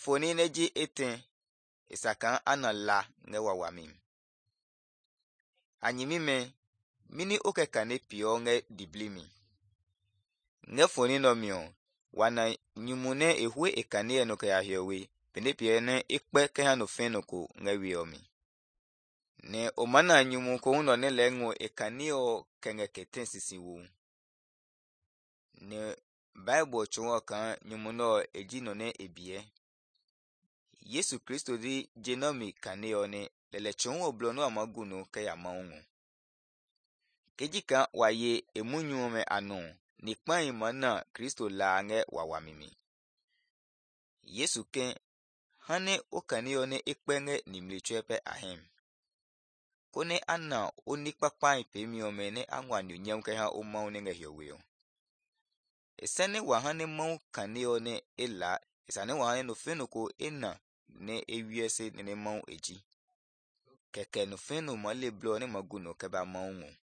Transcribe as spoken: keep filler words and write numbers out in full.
foni neji eten isakan anala nge wawamim. Anyimime mini okekane pio nge diblimi. Nge foni no mio wana nyumune ehwe ekane enoke ya hiowe pende pie ne ikpe ke hanu fenoko nge wiomi. Ne omana nyumu ko uno ne lengo ekanio kenge keten sisiwu. Ne Bible chunwa kan nyumuno ejino ne ebie. Yesu Kristo di genomi kaneo ne lele chunwa blono amagunu ke ya maungu. Kejika waye emunyume anu nikpa imana Kristo laange wawamimi. Yesu ke hane okaneo ne ikpenge nimlichwepe ahem. Kone ana onikpakpa ipemi omene angwanyu nyamke ha umaune nge hioweo. Esane wahane mau kaneo ne ela, esane wahane no fenuko ena ne ewiese ne mau eji. Keke no fenu male blo ne maguno keba maungu.